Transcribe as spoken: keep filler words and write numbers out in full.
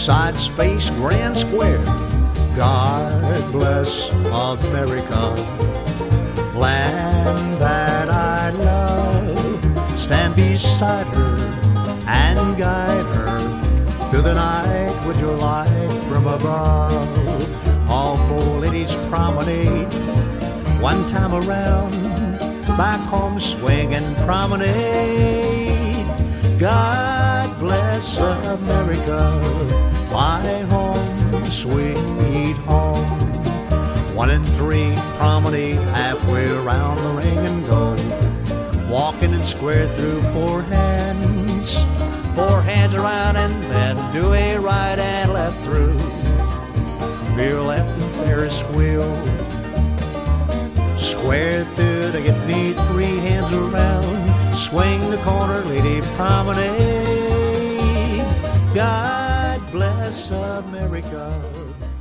Side space grand square. God bless America, land that I love. Stand beside her and guide her through the night with your light from above. All four ladies promenade one time around, back home swinging promenade. God bless America, my home, sweet home. One and three promenade halfway around the ring and go, walking and square through four hands, four hands around and then do a right and left through. Veer left and Ferris wheel, square through to get me three hands around, swing the corner, lady promenade. God bless America.